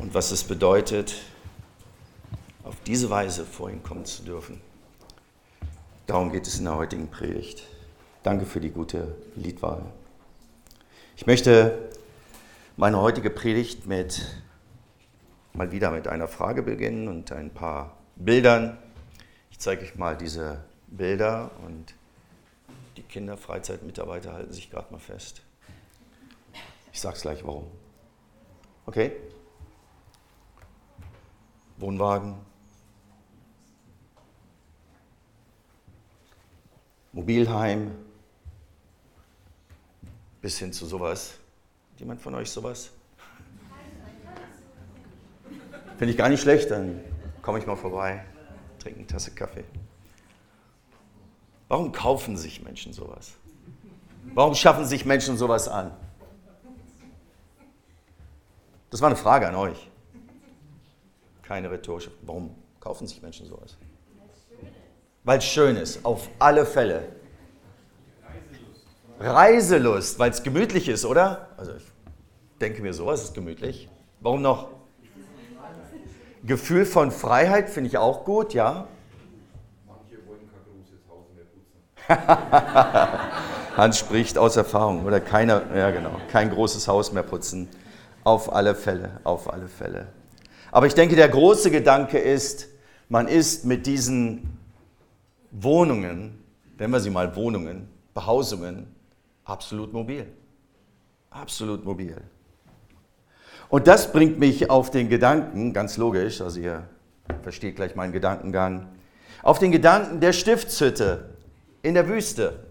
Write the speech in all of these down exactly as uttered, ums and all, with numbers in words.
und was es bedeutet, auf diese Weise vor ihn kommen zu dürfen. Darum geht es in der heutigen Predigt. Danke für die gute Liedwahl. Ich möchte meine heutige Predigt mit, mal wieder mit einer Frage beginnen und ein paar Bildern. Ich zeige euch mal diese Bilder und die Kinderfreizeitmitarbeiter halten sich gerade mal fest. Ich sage es gleich, warum. Okay? Wohnwagen, Mobilheim, bis hin zu sowas. Hat jemand von euch sowas? Finde ich gar nicht schlecht, dann komme ich mal vorbei, trinke eine Tasse Kaffee. Warum kaufen sich Menschen sowas? Warum schaffen sich Menschen sowas an? Das war eine Frage an euch. Keine rhetorische. Warum kaufen sich Menschen sowas? Weil es schön ist, auf alle Fälle. Reiselust. Reiselust, weil es gemütlich ist, oder? Also ich denke mir, sowas ist gemütlich. Warum noch? Gefühl von Freiheit finde ich auch gut, ja. Manche wollen kein großes Haus mehr putzen. Hans spricht aus Erfahrung, oder? Keiner, ja genau, kein großes Haus mehr putzen. Auf alle Fälle, auf alle Fälle. Aber ich denke, der große Gedanke ist, man ist mit diesen Wohnungen, nennen wir sie mal Wohnungen, Behausungen, absolut mobil. Absolut mobil. Und das bringt mich auf den Gedanken, ganz logisch, also ihr versteht gleich meinen Gedankengang, auf den Gedanken der Stiftshütte in der Wüste.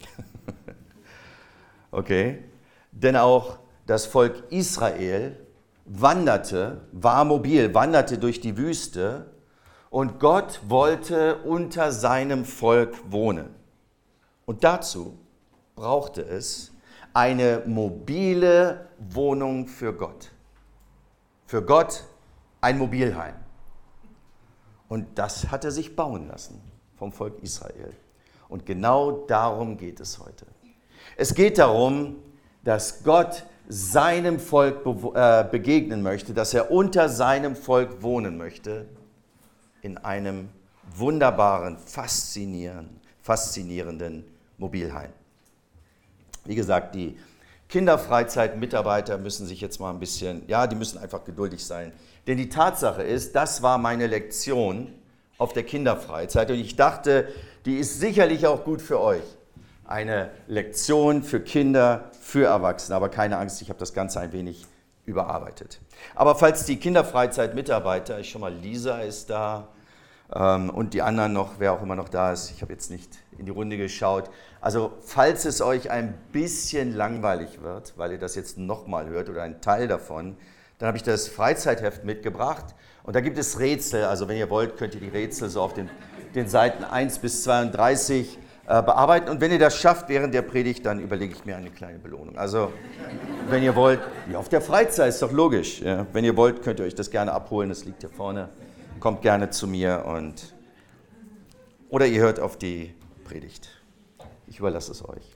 Okay? Denn auch das Volk Israel wanderte, war mobil, wanderte durch die Wüste und Gott wollte unter seinem Volk wohnen. Und dazu brauchte es eine mobile Wohnung für Gott. Für Gott ein Mobilheim. Und das hat er sich bauen lassen vom Volk Israel. Und genau darum geht es heute. Es geht darum, dass Gott seinem Volk begegnen möchte, dass er unter seinem Volk wohnen möchte, in einem wunderbaren, faszinierenden, faszinierenden Mobilheim. Wie gesagt, die Kinderfreizeitmitarbeiter müssen sich jetzt mal ein bisschen, ja, die müssen einfach geduldig sein. Denn die Tatsache ist, das war meine Lektion auf der Kinderfreizeit und ich dachte, die ist sicherlich auch gut für euch. Eine Lektion für Kinder, für Erwachsene. Aber keine Angst, ich habe das Ganze ein wenig überarbeitet. Aber falls die Kinderfreizeitmitarbeiter, ich schon mal, Lisa ist da ähm, und die anderen noch, wer auch immer noch da ist, ich habe jetzt nicht in die Runde geschaut. Also falls es euch ein bisschen langweilig wird, weil ihr das jetzt nochmal hört oder ein Teil davon, dann habe ich das Freizeitheft mitgebracht und da gibt es Rätsel. Also wenn ihr wollt, könnt ihr die Rätsel so auf den, den Seiten eins bis zweiunddreißig bearbeiten. Und wenn ihr das schafft während der Predigt, dann überlege ich mir eine kleine Belohnung. Also, wenn ihr wollt, ja, auf der Freizeit ist doch logisch. Ja. Wenn ihr wollt, könnt ihr euch das gerne abholen. Das liegt hier vorne. Kommt gerne zu mir und oder ihr hört auf die Predigt. Ich überlasse es euch.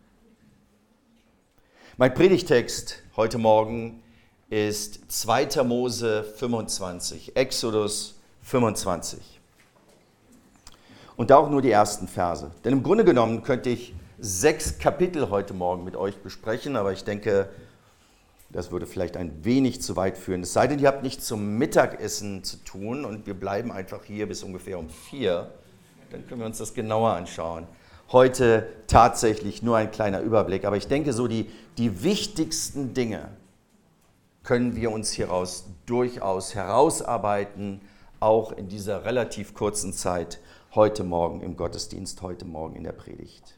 Mein Predigtext heute Morgen ist zweiter Mose fünfundzwanzig, Exodus fünfundzwanzig. Und da auch nur die ersten Verse. Denn im Grunde genommen könnte ich sechs Kapitel heute Morgen mit euch besprechen, aber ich denke, das würde vielleicht ein wenig zu weit führen. Es sei denn, ihr habt nichts zum Mittagessen zu tun und wir bleiben einfach hier bis ungefähr um vier. Dann können wir uns das genauer anschauen. Heute tatsächlich nur ein kleiner Überblick, aber ich denke, so die, die wichtigsten Dinge können wir uns hieraus durchaus herausarbeiten, auch in dieser relativ kurzen Zeit heute Morgen im Gottesdienst, heute Morgen in der Predigt.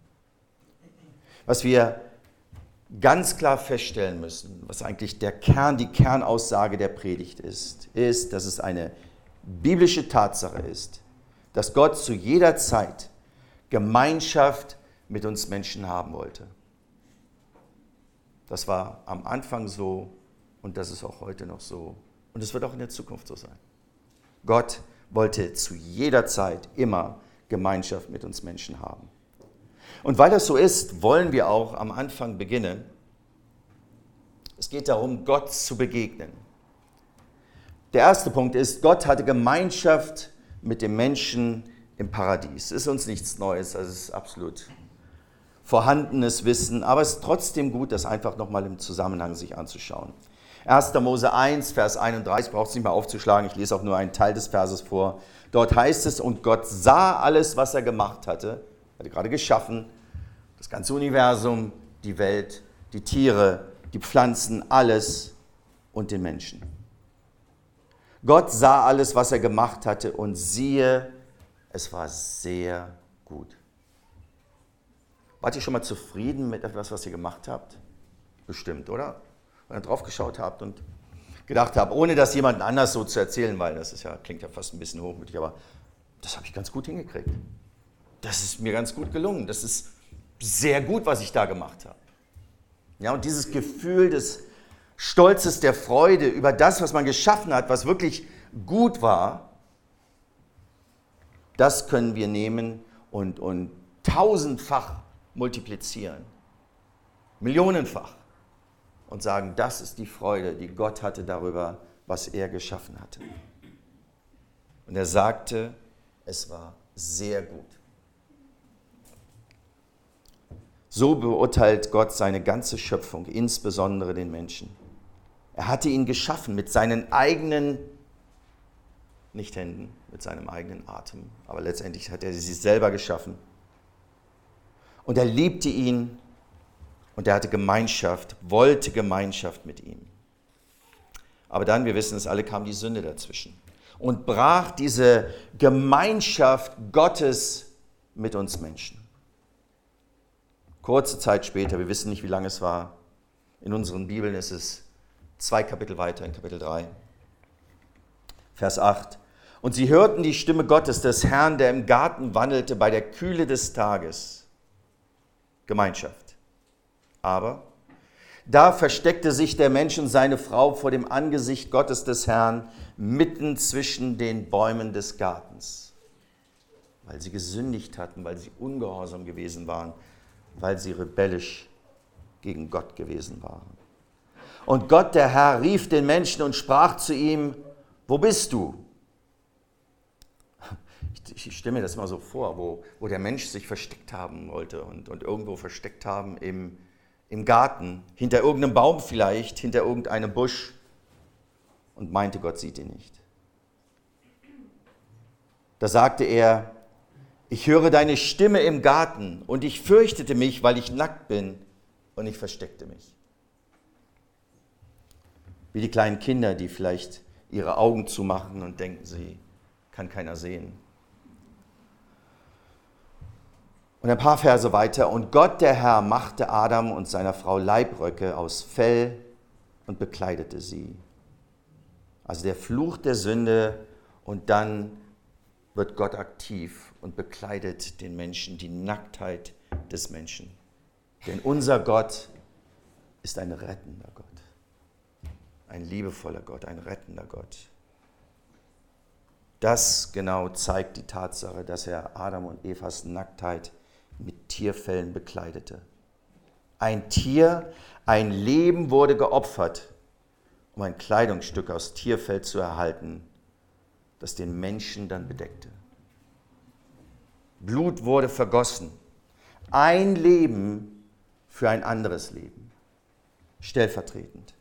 Was wir ganz klar feststellen müssen, was eigentlich der Kern, die Kernaussage der Predigt ist, ist, dass es eine biblische Tatsache ist, dass Gott zu jeder Zeit Gemeinschaft mit uns Menschen haben wollte. Das war am Anfang so und das ist auch heute noch so und es wird auch in der Zukunft so sein. Gott wollte zu jeder Zeit immer Gemeinschaft mit uns Menschen haben. Und weil das so ist, wollen wir auch am Anfang beginnen. Es geht darum, Gott zu begegnen. Der erste Punkt ist, Gott hatte Gemeinschaft mit dem Menschen im Paradies. Ist uns nichts Neues, also es ist absolut vorhandenes Wissen, aber es ist trotzdem gut, das einfach nochmal im Zusammenhang sich anzuschauen. erster Mose eins, Vers einunddreißig, braucht es nicht mal aufzuschlagen, ich lese auch nur einen Teil des Verses vor. Dort heißt es, und Gott sah alles, was er gemacht hatte, hatte gerade geschaffen, das ganze Universum, die Welt, die Tiere, die Pflanzen, alles und den Menschen. Gott sah alles, was er gemacht hatte, und siehe, es war sehr gut. Wart ihr schon mal zufrieden mit etwas, was ihr gemacht habt? Bestimmt, oder? Wenn ihr drauf geschaut habt und gedacht habt, ohne das jemand anders so zu erzählen, weil das ist ja, klingt ja fast ein bisschen hochmütig, aber das habe ich ganz gut hingekriegt. Das ist mir ganz gut gelungen. Das ist sehr gut, was ich da gemacht habe. Ja, und dieses Gefühl des Stolzes, der Freude über das, was man geschaffen hat, was wirklich gut war, das können wir nehmen und, und tausendfach multiplizieren, millionenfach, und sagen, das ist die Freude, die Gott hatte darüber, was er geschaffen hatte. Und er sagte, es war sehr gut. So beurteilt Gott seine ganze Schöpfung, insbesondere den Menschen. Er hatte ihn geschaffen mit seinen eigenen, nicht Händen, mit seinem eigenen Atem, aber letztendlich hat er sie selber geschaffen. Und er liebte ihn und er hatte Gemeinschaft, wollte Gemeinschaft mit ihm. Aber dann, wir wissen es alle, kam die Sünde dazwischen und brach diese Gemeinschaft Gottes mit uns Menschen. Kurze Zeit später, wir wissen nicht, wie lange es war, in unseren Bibeln ist es zwei Kapitel weiter, in Kapitel drei, Vers acht. Und sie hörten die Stimme Gottes, des Herrn, der im Garten wandelte bei der Kühle des Tages. Gemeinschaft. Aber da versteckte sich der Mensch und seine Frau vor dem Angesicht Gottes des Herrn mitten zwischen den Bäumen des Gartens, weil sie gesündigt hatten, weil sie ungehorsam gewesen waren, weil sie rebellisch gegen Gott gewesen waren. Und Gott, der Herr, rief den Menschen und sprach zu ihm, wo bist du? Ich, ich stelle mir das mal so vor, wo, wo der Mensch sich versteckt haben wollte und, und irgendwo versteckt haben im, im Garten, hinter irgendeinem Baum vielleicht, hinter irgendeinem Busch, und meinte, Gott sieht ihn nicht. Da sagte er, ich höre deine Stimme im Garten und ich fürchtete mich, weil ich nackt bin, und ich versteckte mich. Wie die kleinen Kinder, die vielleicht ihre Augen zumachen und denken, sie kann keiner sehen. Und ein paar Verse weiter. Und Gott, der Herr, machte Adam und seiner Frau Leibröcke aus Fell und bekleidete sie. Also der Fluch der Sünde, und dann wird Gott aktiv und bekleidet den Menschen, die Nacktheit des Menschen. Denn unser Gott ist ein rettender Gott. Ein liebevoller Gott, ein rettender Gott. Das genau zeigt die Tatsache, dass er Adam und Evas Nacktheit mit Tierfellen bekleidete. Ein Tier, ein Leben wurde geopfert, um ein Kleidungsstück aus Tierfell zu erhalten, das den Menschen dann bedeckte. Blut wurde vergossen. Ein Leben für ein anderes Leben. Stellvertretend.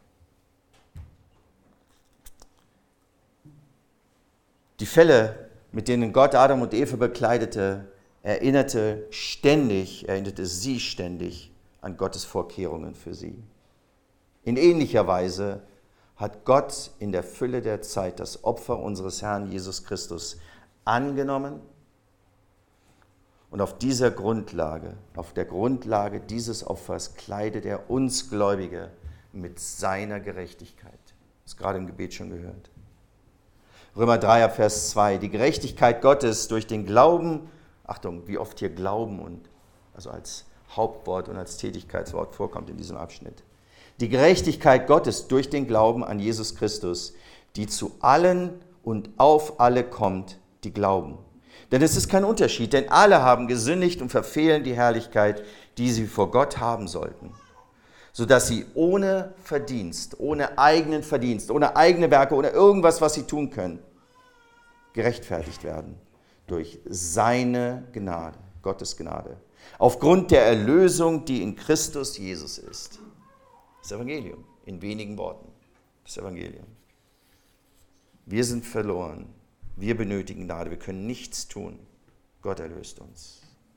Die Felle, mit denen Gott Adam und Eva bekleidete, erinnerte ständig, erinnerte sie ständig an Gottes Vorkehrungen für sie. In ähnlicher Weise hat Gott in der Fülle der Zeit das Opfer unseres Herrn Jesus Christus angenommen, und auf dieser Grundlage, auf der Grundlage dieses Opfers kleidet er uns Gläubige mit seiner Gerechtigkeit. Das ist gerade im Gebet schon gehört. Römer drei, Vers zwei, die Gerechtigkeit Gottes durch den Glauben, Achtung, wie oft hier Glauben und also als Hauptwort und als Tätigkeitswort vorkommt in diesem Abschnitt. Die Gerechtigkeit Gottes durch den Glauben an Jesus Christus, die zu allen und auf alle kommt, die glauben. Denn es ist kein Unterschied, denn alle haben gesündigt und verfehlen die Herrlichkeit, die sie vor Gott haben sollten. sodass sie ohne Verdienst, ohne eigenen Verdienst, ohne eigene Werke, ohne irgendwas, was sie tun können, gerechtfertigt werden durch seine Gnade, Gottes Gnade, aufgrund der Erlösung, die in Christus Jesus ist. Das Evangelium, in wenigen Worten, das Evangelium. Wir sind verloren, wir benötigen Gnade, wir können nichts tun. Gott erlöst uns.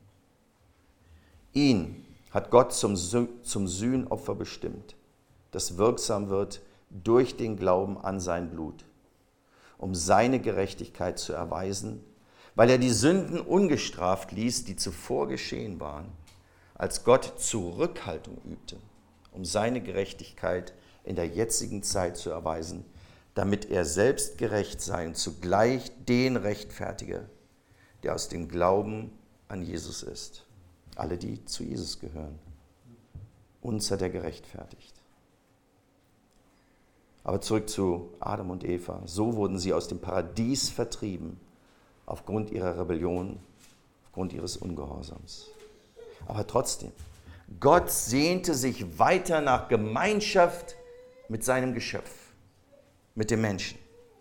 Ihn hat Gott zum, zum Sühnopfer bestimmt, das wirksam wird durch den Glauben an sein Blut, um seine Gerechtigkeit zu erweisen, weil er die Sünden ungestraft ließ, die zuvor geschehen waren, als Gott Zurückhaltung übte, um seine Gerechtigkeit in der jetzigen Zeit zu erweisen, damit er selbst gerecht sei und zugleich den rechtfertige, der aus dem Glauben an Jesus ist. Alle, die zu Jesus gehören. Uns hat er gerechtfertigt. Aber zurück zu Adam und Eva. So wurden sie aus dem Paradies vertrieben, aufgrund ihrer Rebellion, aufgrund ihres Ungehorsams. Aber trotzdem, Gott sehnte sich weiter nach Gemeinschaft mit seinem Geschöpf, mit dem Menschen.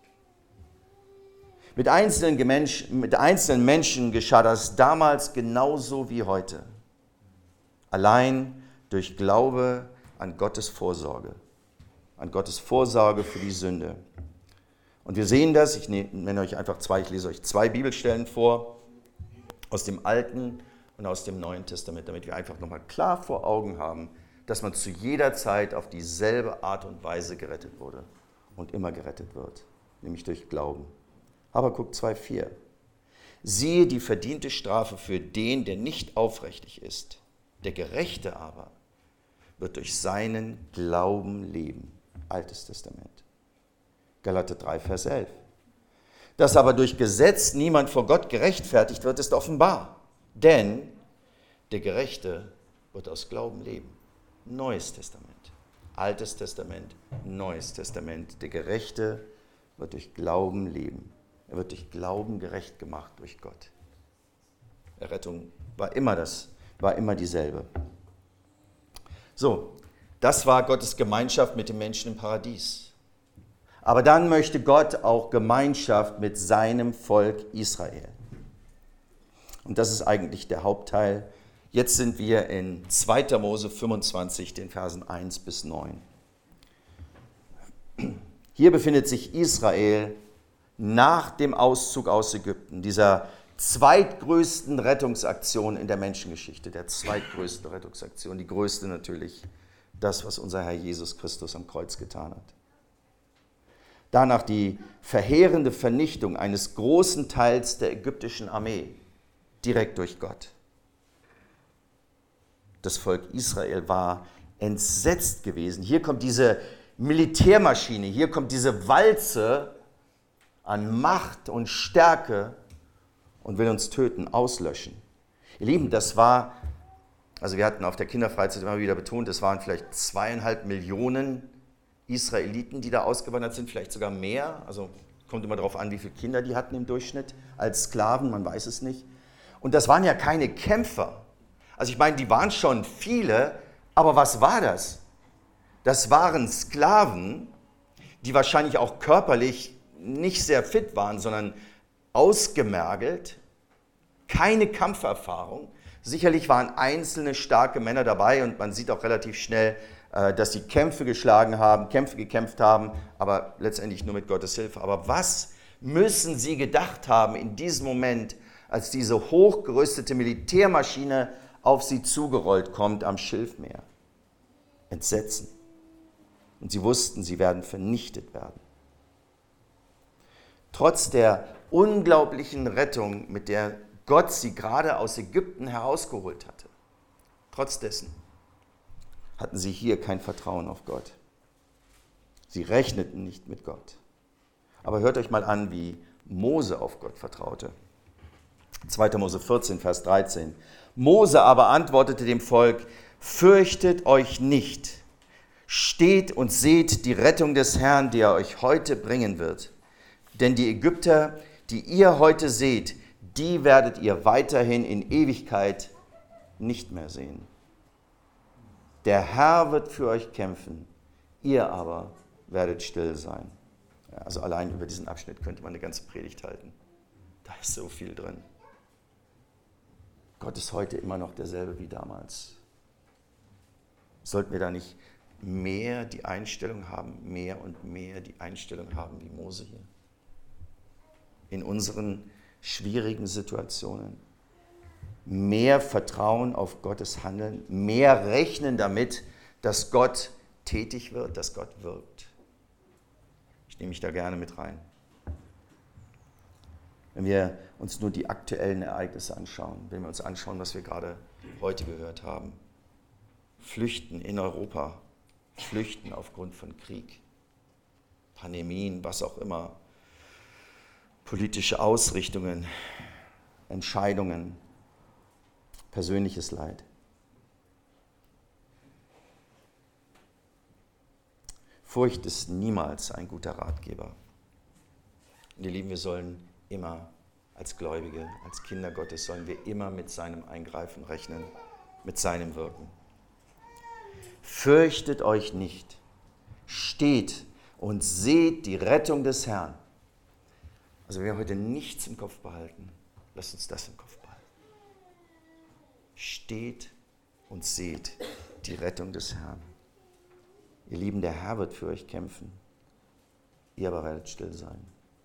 Mit einzelnen, Gemensch, mit einzelnen Menschen geschah das damals genauso wie heute. Allein durch Glaube an Gottes Vorsorge. An Gottes Vorsorge für die Sünde. Und wir sehen das, ich nenne euch einfach zwei, ich lese euch zwei Bibelstellen vor, aus dem Alten und aus dem Neuen Testament, damit wir einfach nochmal klar vor Augen haben, dass man zu jeder Zeit auf dieselbe Art und Weise gerettet wurde und immer gerettet wird, nämlich durch Glauben. Habakuk zwei vier. Siehe die verdiente Strafe für den, der nicht aufrichtig ist. Der Gerechte aber wird durch seinen Glauben leben. Altes Testament. Galater drei, Vers elf. Dass aber durch Gesetz niemand vor Gott gerechtfertigt wird, ist offenbar. Denn der Gerechte wird aus Glauben leben. Neues Testament. Altes Testament, Neues Testament. Der Gerechte wird durch Glauben leben. Er wird durch Glauben gerecht gemacht durch Gott. Errettung war immer das, war immer dieselbe. So, das war Gottes Gemeinschaft mit den Menschen im Paradies. Aber dann möchte Gott auch Gemeinschaft mit seinem Volk Israel. Und das ist eigentlich der Hauptteil. Jetzt sind wir in zweiter Mose fünfundzwanzig, den Versen eins bis neun. Hier befindet sich Israel nach dem Auszug aus Ägypten, dieser zweitgrößten Rettungsaktion in der Menschengeschichte, der zweitgrößten Rettungsaktion, die größte natürlich, das, was unser Herr Jesus Christus am Kreuz getan hat. Danach die verheerende Vernichtung eines großen Teils der ägyptischen Armee, direkt durch Gott. Das Volk Israel war entsetzt gewesen. Hier kommt diese Militärmaschine, hier kommt diese Walze an Macht und Stärke und will uns töten, auslöschen. Ihr Lieben, das war, also wir hatten auf der Kinderfreizeit immer wieder betont, es waren vielleicht zweieinhalb Millionen Israeliten, die da ausgewandert sind, vielleicht sogar mehr. Also kommt immer darauf an, wie viele Kinder die hatten im Durchschnitt als Sklaven, man weiß es nicht. Und das waren ja keine Kämpfer. Also ich meine, die waren schon viele, aber was war das? Das waren Sklaven, die wahrscheinlich auch körperlich nicht sehr fit waren, sondern ausgemergelt, keine Kampferfahrung. Sicherlich waren einzelne starke Männer dabei und man sieht auch relativ schnell, dass sie Kämpfe geschlagen haben, Kämpfe gekämpft haben, aber letztendlich nur mit Gottes Hilfe. Aber was müssen sie gedacht haben in diesem Moment, als diese hochgerüstete Militärmaschine auf sie zugerollt kommt am Schilfmeer? Entsetzen. Und sie wussten, sie werden vernichtet werden. Trotz der unglaublichen Rettung, mit der Gott sie gerade aus Ägypten herausgeholt hatte, trotz dessen hatten sie hier kein Vertrauen auf Gott. Sie rechneten nicht mit Gott. Aber hört euch mal an, wie Mose auf Gott vertraute. zweiter Mose vierzehn, Vers dreizehn. Mose aber antwortete dem Volk: Fürchtet euch nicht, steht und seht die Rettung des Herrn, die er euch heute bringen wird. Denn die Ägypter, die ihr heute seht, die werdet ihr weiterhin in Ewigkeit nicht mehr sehen. Der Herr wird für euch kämpfen, ihr aber werdet still sein. Ja, also allein über diesen Abschnitt könnte man eine ganze Predigt halten. Da ist so viel drin. Gott ist heute immer noch derselbe wie damals. Sollten wir da nicht mehr die Einstellung haben, mehr und mehr die Einstellung haben wie Mose hier? In unseren schwierigen Situationen. Mehr Vertrauen auf Gottes Handeln, mehr rechnen damit, dass Gott tätig wird, dass Gott wirkt. Ich nehme mich da gerne mit rein. Wenn wir uns nur die aktuellen Ereignisse anschauen, wenn wir uns anschauen, was wir gerade heute gehört haben. Flüchten in Europa, flüchten aufgrund von Krieg, Pandemien, was auch immer, politische Ausrichtungen, Entscheidungen, persönliches Leid. Furcht ist niemals ein guter Ratgeber. Und ihr Lieben, wir sollen immer als Gläubige, als Kinder Gottes, sollen wir immer mit seinem Eingreifen rechnen, mit seinem Wirken. Fürchtet euch nicht, steht und seht die Rettung des Herrn. Also wenn wir heute nichts im Kopf behalten, lasst uns das im Kopf behalten. Steht und seht die Rettung des Herrn. Ihr Lieben, der Herr wird für euch kämpfen, ihr aber werdet still sein.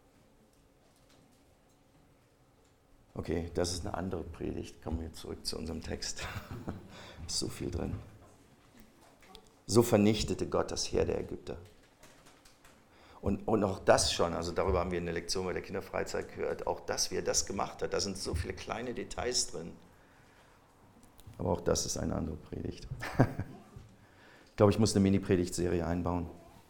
Okay, das ist eine andere Predigt. Kommen wir zurück zu unserem Text. Ist so viel drin. So vernichtete Gott das Heer der Ägypter. Und, und auch das schon, also darüber haben wir in der Lektion bei der Kinderfreizeit gehört, auch das, wie er das gemacht hat, da sind so viele kleine Details drin. Aber auch das ist eine andere Predigt. Ich glaube, ich muss eine Mini-Predigtserie einbauen.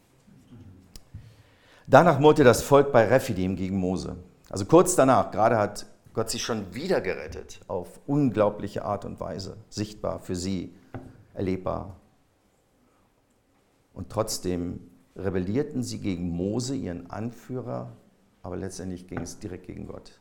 Danach murrte das Volk bei Rephidim gegen Mose. Also kurz danach, gerade hat Gott sie schon wieder gerettet, auf unglaubliche Art und Weise, sichtbar für sie, erlebbar. Und trotzdem rebellierten sie gegen Mose, ihren Anführer, aber letztendlich ging es direkt gegen Gott.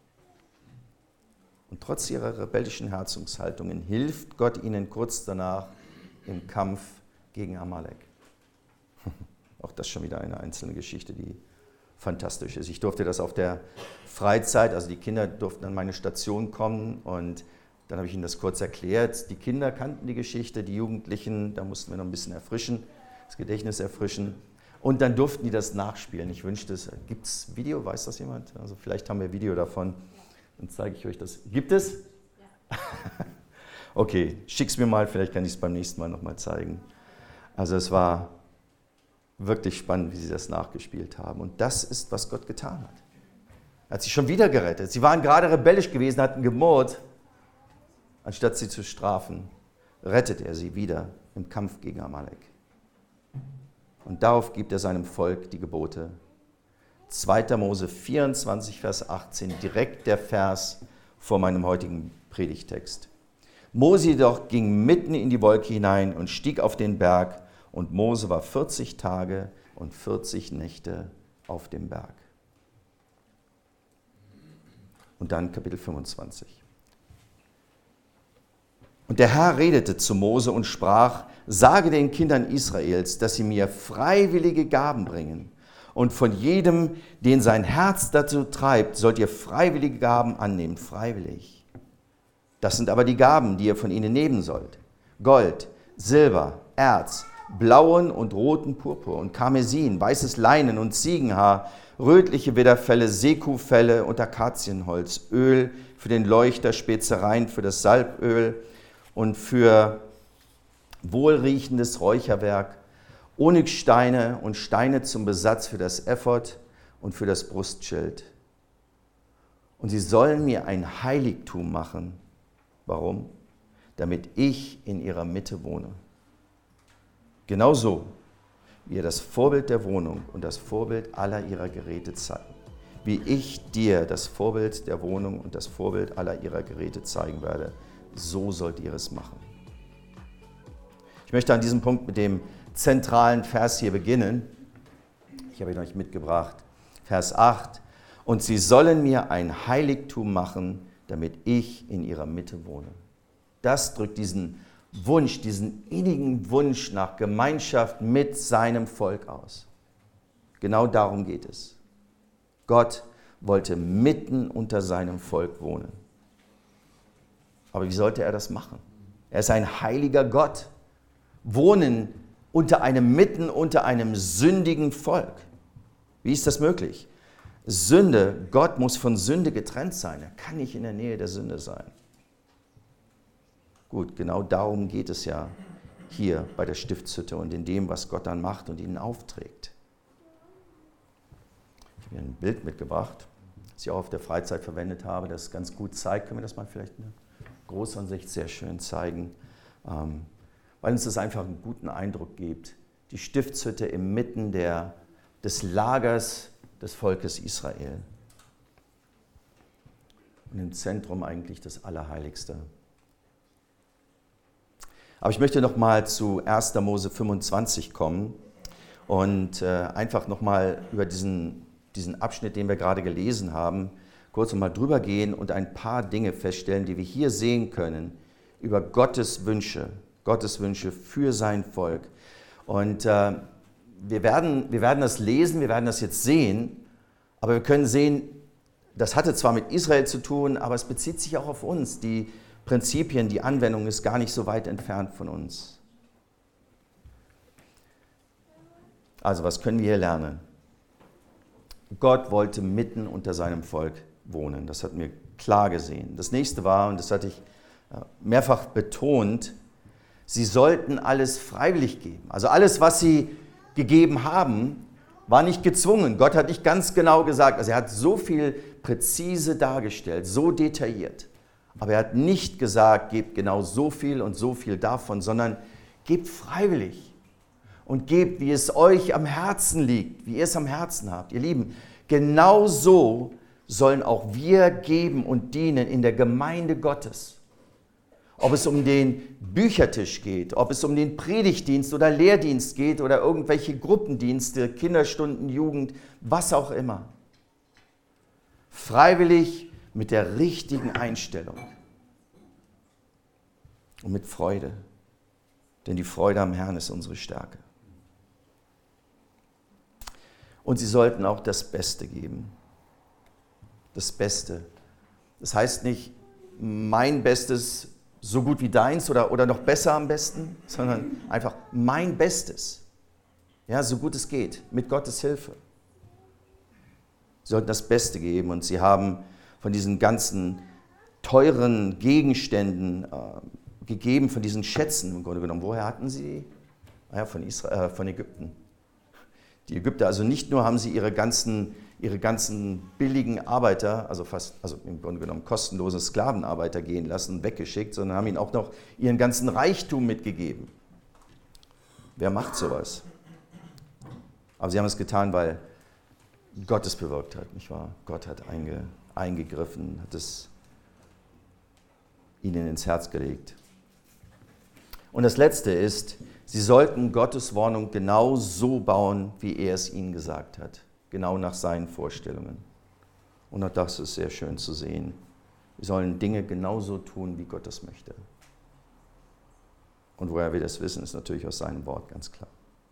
Und trotz ihrer rebellischen Herzungshaltungen hilft Gott ihnen kurz danach im Kampf gegen Amalek. Auch das schon wieder eine einzelne Geschichte, die fantastisch ist. Ich durfte das auf der Freizeit, also die Kinder durften an meine Station kommen und dann habe ich ihnen das kurz erklärt. Die Kinder kannten die Geschichte, die Jugendlichen, da mussten wir noch ein bisschen erfrischen, das Gedächtnis erfrischen. Und dann durften die das nachspielen. Ich wünschte es, gibt es Video, weiß das jemand? Also vielleicht haben wir Video davon, dann zeige ich euch das. Gibt es? Ja. Okay, schick's mir mal, vielleicht kann ich es beim nächsten Mal nochmal zeigen. Also es war wirklich spannend, wie sie das nachgespielt haben. Und das ist, was Gott getan hat. Er hat sie schon wieder gerettet. Sie waren gerade rebellisch gewesen, hatten gemurrt. Anstatt sie zu strafen, rettet er sie wieder im Kampf gegen Amalek. Und darauf gibt er seinem Volk die Gebote. zweiter Mose vierundzwanzig, Vers achtzehn, direkt der Vers vor meinem heutigen Predigtext. Mose jedoch ging mitten in die Wolke hinein und stieg auf den Berg, und Mose war vierzig Tage und vierzig Nächte auf dem Berg. Und dann Kapitel fünfundzwanzig. Und der Herr redete zu Mose und sprach: Sage den Kindern Israels, dass sie mir freiwillige Gaben bringen. Und von jedem, den sein Herz dazu treibt, sollt ihr freiwillige Gaben annehmen, freiwillig. Das sind aber die Gaben, die ihr von ihnen nehmen sollt: Gold, Silber, Erz, blauen und roten Purpur und Karmesin, weißes Leinen und Ziegenhaar, rötliche Widderfelle, Sekufelle und Akazienholz, Öl für den Leuchter, Spezereien für das Salböl und für wohlriechendes Räucherwerk, Onyxsteine und Steine zum Besatz für das Ephod und für das Brustschild. Und sie sollen mir ein Heiligtum machen. Warum? Damit ich in ihrer Mitte wohne. Genauso, wie ihr das Vorbild der Wohnung und das Vorbild aller ihrer Geräte zeigt. Wie ich dir das Vorbild der Wohnung und das Vorbild aller ihrer Geräte zeigen werde, so sollt ihr es machen. Ich möchte an diesem Punkt mit dem zentralen Vers hier beginnen. Ich habe ihn euch mitgebracht. Vers acht. Und sie sollen mir ein Heiligtum machen, damit ich in ihrer Mitte wohne. Das drückt diesen Wunsch, diesen innigen Wunsch nach Gemeinschaft mit seinem Volk aus. Genau darum geht es. Gott wollte mitten unter seinem Volk wohnen. Aber wie sollte er das machen? Er ist ein heiliger Gott. Wohnen unter einem, mitten unter einem sündigen Volk. Wie ist das möglich? Sünde, Gott muss von Sünde getrennt sein. Er kann nicht in der Nähe der Sünde sein. Gut, genau darum geht es ja hier bei der Stiftshütte und in dem, was Gott dann macht und ihnen aufträgt. Ich habe hier ein Bild mitgebracht, das ich auch auf der Freizeit verwendet habe, das ganz gut zeigt. Können wir das mal vielleicht in der Großansicht sehr schön zeigen, ähm, weil uns das einfach einen guten Eindruck gibt. Die Stiftshütte inmitten der, des Lagers des Volkes Israel. Und im Zentrum eigentlich das Allerheiligste. Aber ich möchte noch mal zu erster Mose fünfundzwanzig kommen und äh, einfach noch mal über diesen, diesen Abschnitt, den wir gerade gelesen haben, kurz noch mal drüber gehen und ein paar Dinge feststellen, die wir hier sehen können über Gottes Wünsche, Gottes Wünsche für sein Volk. Und äh, wir werden, wir werden das lesen, wir werden das jetzt sehen, aber wir können sehen, das hatte zwar mit Israel zu tun, aber es bezieht sich auch auf uns. Die Prinzipien, die Anwendung ist gar nicht so weit entfernt von uns. Also, was können wir hier lernen? Gott wollte mitten unter seinem Volk wohnen. Das hatten wir klar gesehen. Das nächste war, und das hatte ich mehrfach betont, sie sollten alles freiwillig geben. Also alles, was sie gegeben haben, war nicht gezwungen. Gott hat nicht ganz genau gesagt. Also er hat so viel präzise dargestellt, so detailliert. Aber er hat nicht gesagt, gebt genau so viel und so viel davon, sondern gebt freiwillig und gebt, wie es euch am Herzen liegt, wie ihr es am Herzen habt. Ihr Lieben, genau so sollen auch wir geben und dienen in der Gemeinde Gottes. Ob es um den Büchertisch geht, ob es um den Predigtdienst oder Lehrdienst geht oder irgendwelche Gruppendienste, Kinderstunden, Jugend, was auch immer. Freiwillig mit der richtigen Einstellung und mit Freude, denn die Freude am Herrn ist unsere Stärke. Und sie sollten auch das Beste geben. Das Beste. Das heißt nicht, mein Bestes so gut wie deins oder, oder noch besser am besten, sondern einfach mein Bestes. Ja, so gut es geht, mit Gottes Hilfe. Sie sollten das Beste geben und sie haben von diesen ganzen teuren Gegenständen äh, gegeben, von diesen Schätzen im Grunde genommen. Woher hatten sie die? Ja, von, Israel, äh, von Ägypten. Die Ägypter, also nicht nur haben sie ihre ganzen, ihre ganzen billigen Arbeiter, also fast, also im Grunde genommen kostenlose Sklavenarbeiter gehen lassen, weggeschickt, sondern haben ihnen auch noch ihren ganzen Reichtum mitgegeben. Wer macht sowas? Aber sie haben es getan, weil Gott es bewirkt hat, nicht wahr? Gott hat einge, eingegriffen, hat es ihnen ins Herz gelegt. Und das Letzte ist, sie sollten Gottes Wohnung genau so bauen, wie er es ihnen gesagt hat. Genau nach seinen Vorstellungen. Und auch das ist sehr schön zu sehen. Wir sollen Dinge genauso tun, wie Gott das möchte. Und woher wir das wissen, ist natürlich aus seinem Wort ganz klar.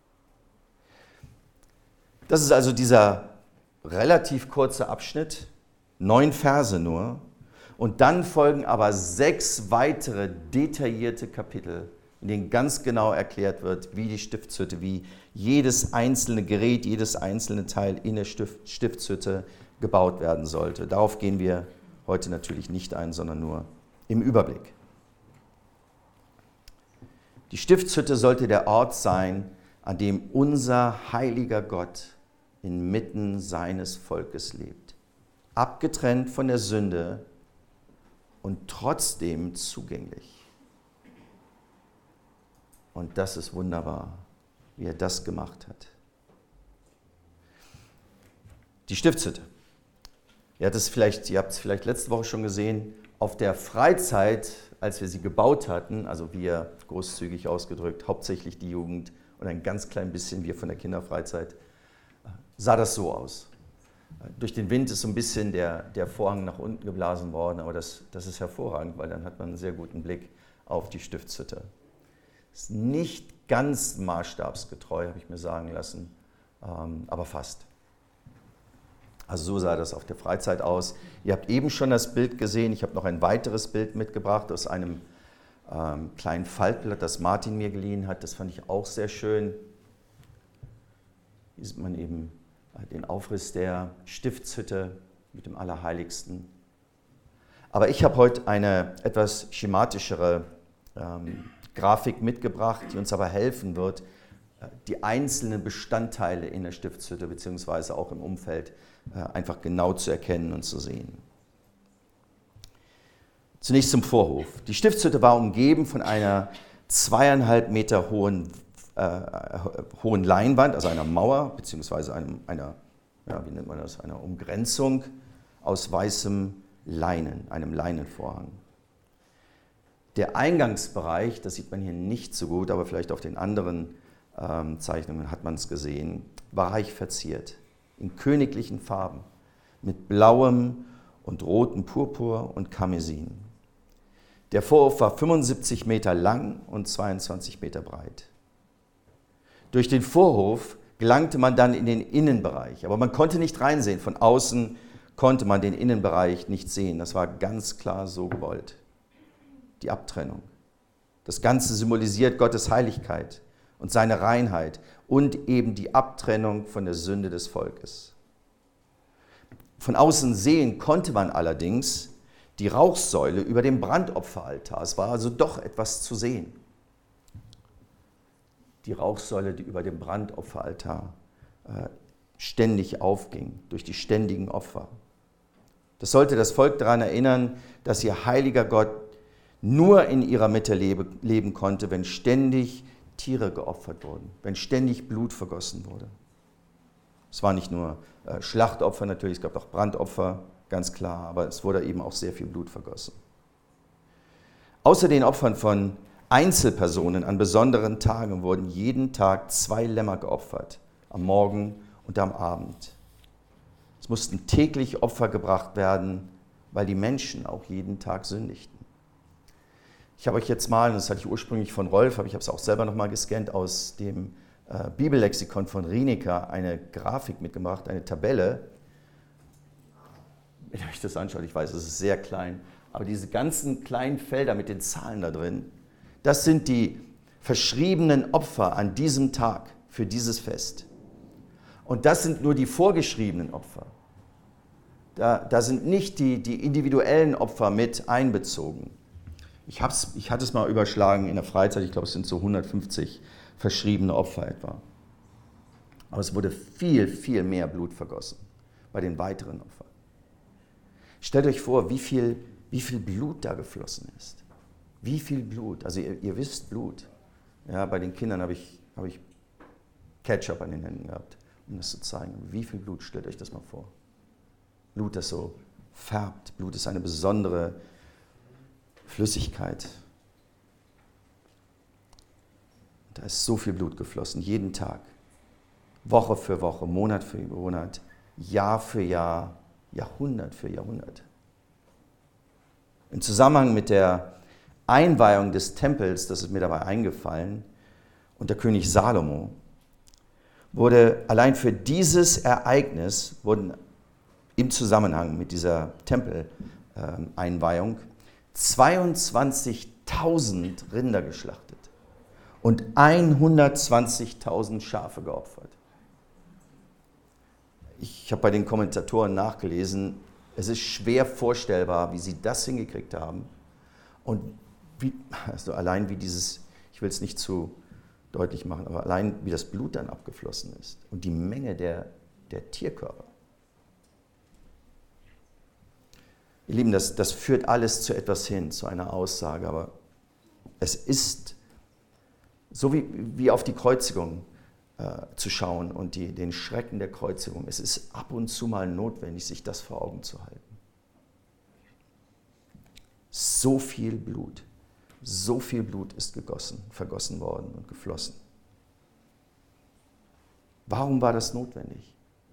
Das ist also dieser relativ kurze Abschnitt, neun Verse nur. Und dann folgen aber sechs weitere detaillierte Kapitel, in denen ganz genau erklärt wird, wie die Stiftshütte, wie jedes einzelne Gerät, jedes einzelne Teil in der Stift, Stiftshütte gebaut werden sollte. Darauf gehen wir heute natürlich nicht ein, sondern nur im Überblick. Die Stiftshütte sollte der Ort sein, an dem unser heiliger Gott inmitten seines Volkes lebt. Abgetrennt von der Sünde und trotzdem zugänglich. Und das ist wunderbar, wie er das gemacht hat. Die Stiftshütte. Ihr habt es vielleicht, ihr habt es vielleicht letzte Woche schon gesehen, auf der Freizeit, als wir sie gebaut hatten, also wir großzügig ausgedrückt, hauptsächlich die Jugend und ein ganz klein bisschen wir von der Kinderfreizeit, sah das so aus. Durch den Wind ist so ein bisschen der, der Vorhang nach unten geblasen worden, aber das, das ist hervorragend, weil dann hat man einen sehr guten Blick auf die Stiftshütte. Ist nicht ganz maßstabsgetreu, habe ich mir sagen lassen, ähm, aber fast. Also so sah das auf der Freizeit aus. Ihr habt eben schon das Bild gesehen. Ich habe noch ein weiteres Bild mitgebracht aus einem ähm, kleinen Faltblatt, das Martin mir geliehen hat. Das fand ich auch sehr schön. Hier sieht man eben den Aufriss der Stiftshütte mit dem Allerheiligsten. Aber ich habe heute eine etwas schematischere ähm, Grafik mitgebracht, die uns aber helfen wird, die einzelnen Bestandteile in der Stiftshütte bzw. auch im Umfeld äh, einfach genau zu erkennen und zu sehen. Zunächst zum Vorhof. Die Stiftshütte war umgeben von einer zweieinhalb Meter hohen, äh, hohen Leinwand, also einer Mauer bzw. einem, einer, ja, wie nennt man das, einer Umgrenzung aus weißem Leinen, einem Leinenvorhang. Der Eingangsbereich, das sieht man hier nicht so gut, aber vielleicht auf den anderen ähm, Zeichnungen hat man es gesehen, war reich verziert, in königlichen Farben, mit blauem und rotem Purpur und Karmesin. Der Vorhof war fünfundsiebzig Meter lang und zweiundzwanzig Meter breit. Durch den Vorhof gelangte man dann in den Innenbereich, aber man konnte nicht reinsehen. Von außen konnte man den Innenbereich nicht sehen. Das war ganz klar so gewollt. Die Abtrennung. Das Ganze symbolisiert Gottes Heiligkeit und seine Reinheit und eben die Abtrennung von der Sünde des Volkes. Von außen sehen konnte man allerdings die Rauchsäule über dem Brandopferaltar. Es war also doch etwas zu sehen. Die Rauchsäule, die über dem Brandopferaltar äh, ständig aufging, durch die ständigen Opfer. Das sollte das Volk daran erinnern, dass ihr heiliger Gott nur in ihrer Mitte lebe, leben konnte, wenn ständig Tiere geopfert wurden, wenn ständig Blut vergossen wurde. Es waren nicht nur äh, Schlachtopfer natürlich, es gab auch Brandopfer, ganz klar, aber es wurde eben auch sehr viel Blut vergossen. Außer den Opfern von Einzelpersonen an besonderen Tagen wurden jeden Tag zwei Lämmer geopfert, am Morgen und am Abend. Es mussten täglich Opfer gebracht werden, weil die Menschen auch jeden Tag sündigten. Ich habe euch jetzt mal, und das hatte ich ursprünglich von Rolf, aber ich habe es auch selber noch mal gescannt, aus dem äh, Bibellexikon von Rieniker eine Grafik mitgebracht, eine Tabelle. Wenn ihr euch das anschaut, ich weiß, es ist sehr klein, aber diese ganzen kleinen Felder mit den Zahlen da drin, das sind die verschriebenen Opfer an diesem Tag für dieses Fest. Und das sind nur die vorgeschriebenen Opfer. Da, da sind nicht die, die individuellen Opfer mit einbezogen. Ich, hab's, ich hatte es mal überschlagen in der Freizeit, ich glaube, es sind so hundertfünfzig verschriebene Opfer etwa. Aber es wurde viel, viel mehr Blut vergossen bei den weiteren Opfern. Stellt euch vor, wie viel, wie viel Blut da geflossen ist. Wie viel Blut, also ihr, ihr wisst Blut. Ja, bei den Kindern habe ich, habe ich Ketchup an den Händen gehabt, um das zu zeigen. Wie viel Blut, stellt euch das mal vor. Blut, das so färbt. Blut ist eine besondere Flüssigkeit. Da ist so viel Blut geflossen, jeden Tag. Woche für Woche, Monat für Monat, Jahr für Jahr, Jahrhundert für Jahrhundert. Im Zusammenhang mit der Einweihung des Tempels, das ist mir dabei eingefallen, unter König Salomo, wurde allein für dieses Ereignis, wurden im Zusammenhang mit dieser Tempeleinweihung zweiundzwanzigtausend Rinder geschlachtet und hundertzwanzigtausend Schafe geopfert. Ich habe bei den Kommentatoren nachgelesen, es ist schwer vorstellbar, wie sie das hingekriegt haben und wie, also allein wie dieses, ich will es nicht zu deutlich machen, aber allein wie das Blut dann abgeflossen ist und die Menge der, der Tierkörper. Ihr Lieben, das, das führt alles zu etwas hin, zu einer Aussage, aber es ist so wie, wie auf die Kreuzigung äh, zu schauen und die, den Schrecken der Kreuzigung. Es ist ab und zu mal notwendig, sich das vor Augen zu halten. So viel Blut, so viel Blut ist gegossen, vergossen worden und geflossen. Warum war das notwendig?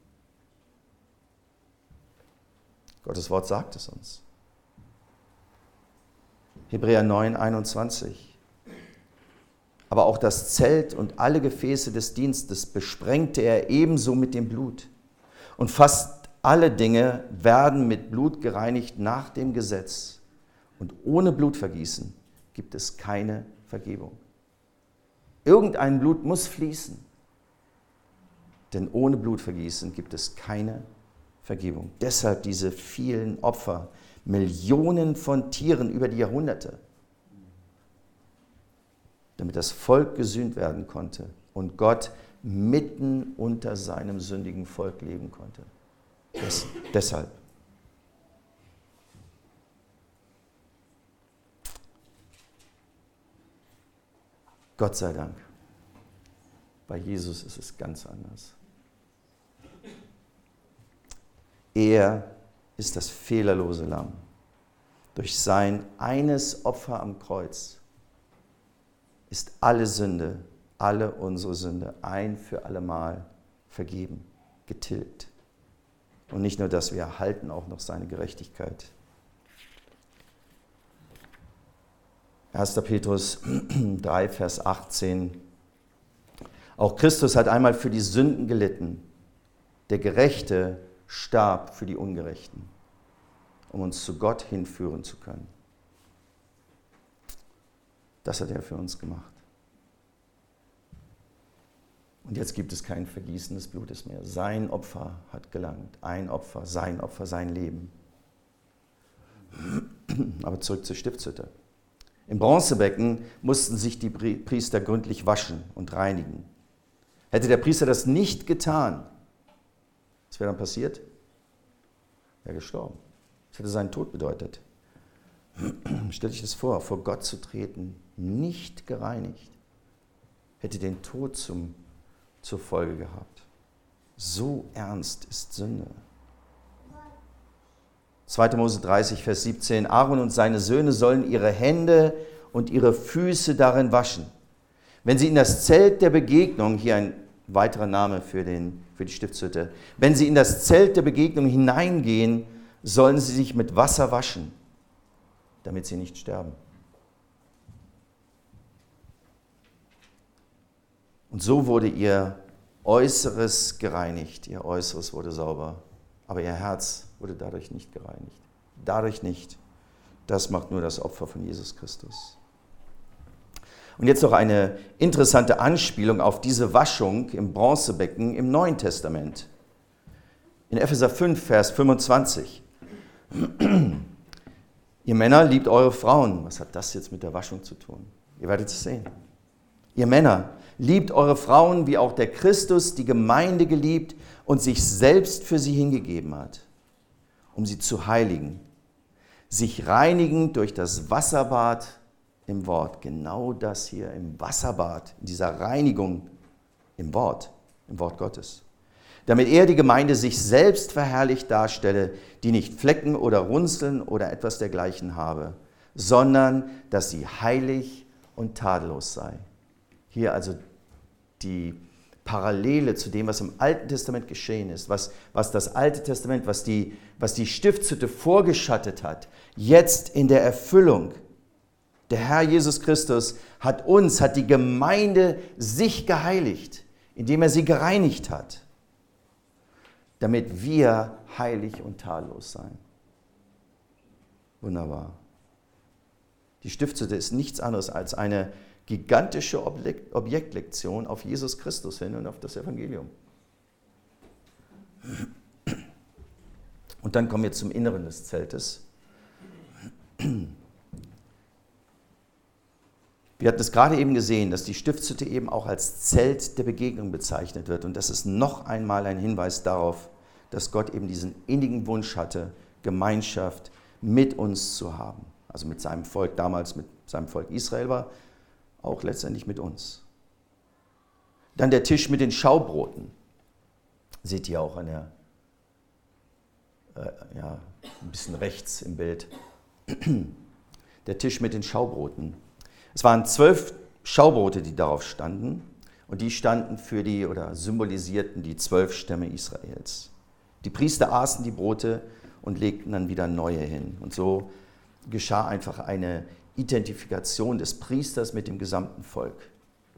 Gottes Wort sagt es uns. Hebräer neun, einundzwanzig. aber auch das Zelt und alle Gefäße des Dienstes besprengte er ebenso mit dem Blut. Und fast alle Dinge werden mit Blut gereinigt nach dem Gesetz. Und ohne Blutvergießen gibt es keine Vergebung. Irgendein Blut muss fließen, denn ohne Blutvergießen gibt es keine Vergebung. Deshalb diese vielen Opfer, Millionen von Tieren über die Jahrhunderte, damit das Volk gesühnt werden konnte und Gott mitten unter seinem sündigen Volk leben konnte. Das, deshalb. Gott sei Dank. Bei Jesus ist es ganz anders. Er ist das fehlerlose Lamm. Durch sein eines Opfer am Kreuz ist alle Sünde, alle unsere Sünde ein für allemal vergeben, getilgt. Und nicht nur das, wir erhalten auch noch seine Gerechtigkeit. erster Petrus drei, Vers achtzehn. Auch Christus hat einmal für die Sünden gelitten. Der Gerechte starb für die Ungerechten, um uns zu Gott hinführen zu können. Das hat er für uns gemacht. Und jetzt gibt es kein Vergießen des Blutes mehr. Sein Opfer hat gelangt. Ein Opfer, sein Opfer, sein Leben. Aber zurück zur Stiftshütte. Im Bronzebecken mussten sich die Priester gründlich waschen und reinigen. Hätte der Priester das nicht getan, was wäre dann passiert? Er wäre gestorben. Das hätte seinen Tod bedeutet. Stell dich das vor, vor Gott zu treten, nicht gereinigt, hätte den Tod zum, zur Folge gehabt. So ernst ist Sünde. zweiter Mose dreißig, Vers siebzehn. Aaron und seine Söhne sollen ihre Hände und ihre Füße darin waschen. Wenn sie in das Zelt der Begegnung, hier ein weiterer Name für, den, für die Stiftshütte, wenn sie in das Zelt der Begegnung hineingehen, sollen sie sich mit Wasser waschen, damit sie nicht sterben. Und so wurde ihr Äußeres gereinigt, ihr Äußeres wurde sauber, aber ihr Herz wurde dadurch nicht gereinigt. Dadurch nicht. Das macht nur das Opfer von Jesus Christus. Und jetzt noch eine interessante Anspielung auf diese Waschung im Bronzebecken im Neuen Testament. In Epheser fünf, Vers fünfundzwanzig. Ihr Männer, liebt eure Frauen. Was hat das jetzt mit der Waschung zu tun? Ihr werdet es sehen. Ihr Männer, liebt eure Frauen, wie auch der Christus die Gemeinde geliebt und sich selbst für sie hingegeben hat, um sie zu heiligen, sich reinigen durch das Wasserbad im Wort. Genau das hier im Wasserbad, in dieser Reinigung im Wort, im Wort Gottes. Damit er die Gemeinde sich selbst verherrlicht darstelle, die nicht Flecken oder Runzeln oder etwas dergleichen habe, sondern dass sie heilig und tadellos sei. Hier also die Parallele zu dem, was im Alten Testament geschehen ist, was, was das Alte Testament, was die, was die Stiftshütte vorgeschattet hat, jetzt in der Erfüllung. Der Herr Jesus Christus hat uns, hat die Gemeinde sich geheiligt, indem er sie gereinigt hat, damit wir heilig und tadellos seien. Wunderbar. Die Stiftshütte ist nichts anderes als eine gigantische Objekt- Objektlektion auf Jesus Christus hin und auf das Evangelium. Und dann kommen wir zum Inneren des Zeltes. Wir hatten es gerade eben gesehen, dass die Stiftshütte eben auch als Zelt der Begegnung bezeichnet wird. Und das ist noch einmal ein Hinweis darauf, dass Gott eben diesen innigen Wunsch hatte, Gemeinschaft mit uns zu haben. Also mit seinem Volk, damals mit seinem Volk Israel war, auch letztendlich mit uns. Dann der Tisch mit den Schaubroten. Seht ihr auch an der, äh, ja, ein bisschen rechts im Bild. Der Tisch mit den Schaubroten. Es waren zwölf Schaubrote, die darauf standen. Und die standen für die oder symbolisierten die zwölf Stämme Israels. Die Priester aßen die Brote und legten dann wieder neue hin. Und so geschah einfach eine Identifikation des Priesters mit dem gesamten Volk.